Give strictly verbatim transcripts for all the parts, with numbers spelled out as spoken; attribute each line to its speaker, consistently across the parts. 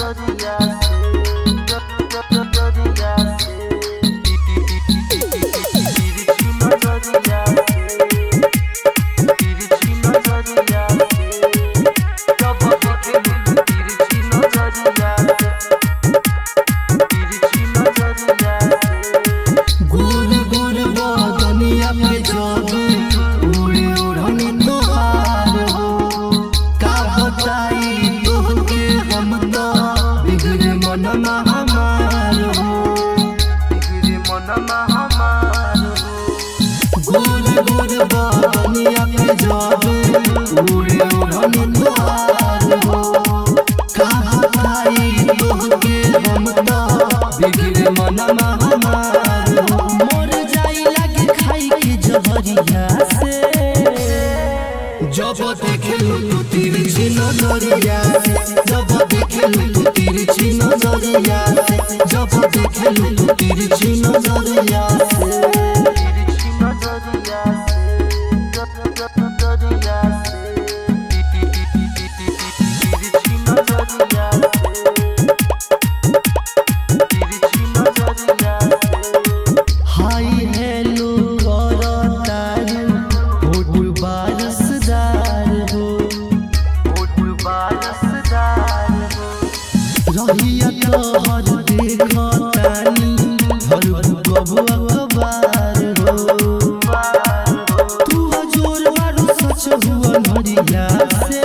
Speaker 1: नजरिया से नजरिया से तिरछी नजरिया से तिरछी नजरिया से जब देखे तिरछी नजरिया से तिरछी नजरिया से
Speaker 2: गोर गोर बदनिया पे जब उड़े उड़नी तोहार हो का बताई तोहके हम तो बिगड़े मनमा हमार हो
Speaker 1: बिगड़े मनमा हमार हो
Speaker 2: गोर गोर बदनिया पे जब उड़े उड़नी तोहार हो का बताई तोहके हम तो बिगड़े मनमा हमार हो मोर जाई लागे खाई के जहरिया से जब देखेलू तू तिरछी नजरिया से जब देखेलू तू तिरछी नजरिया से जब देखेलू तू तिरछी नजरिया से
Speaker 1: तिरछी नजरिया से नजरिया से तिरछी नजरिया से तिरछी नजरिया से
Speaker 2: हाय हेलो करतारू होठ बारसदार हो
Speaker 1: होठ बारसदार हो
Speaker 2: रहिया तोहर देखतानी धर कब अखबार हो तू हजूर मारू सच हुआ नरिया से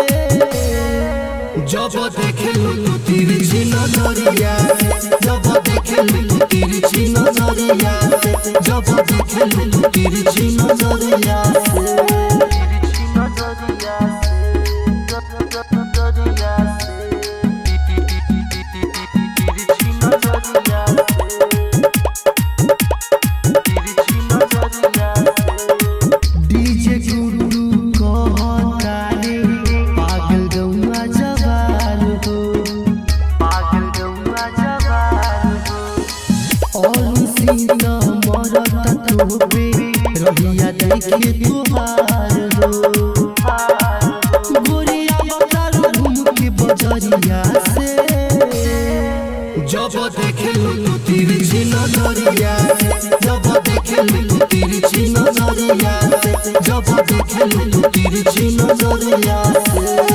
Speaker 2: जब देखेलू तू तिरछी नजरिया से जब देखेलू तू तिरछी नजरिया से जब देखेलू तू तिरछी नजरिया से
Speaker 1: तिरछी नजरिया से नजरिया से तिरछी नजरिया से तिरछी नजरिया से
Speaker 2: डीजे गुरु कहतारे पागल गौआ जवार हो
Speaker 1: पागल गौआ जवार हो
Speaker 2: और सीना मरता तोबे रहिया देखे तुहार हो गोरिया बतारू घूम के बजरिया से जब देखेलू तू तिरछी नजरिया से जब देखेलू तू तिरछी नजरिया से जब देखेलू तू तिरछी नजरिया से।